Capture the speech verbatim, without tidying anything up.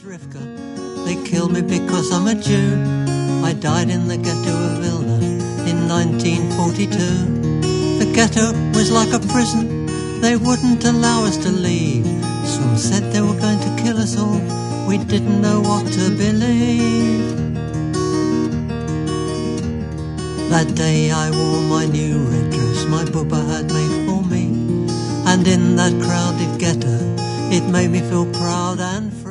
Rivka. They killed me because I'm a Jew. I died in the ghetto of Vilna in nineteen forty-two. The ghetto was like a prison. They wouldn't allow us to leave. Some said they were going to kill us all. We didn't know what to believe. That day I wore my new red dress my Bubba had made for me, and in that crowded ghetto it made me feel proud and free.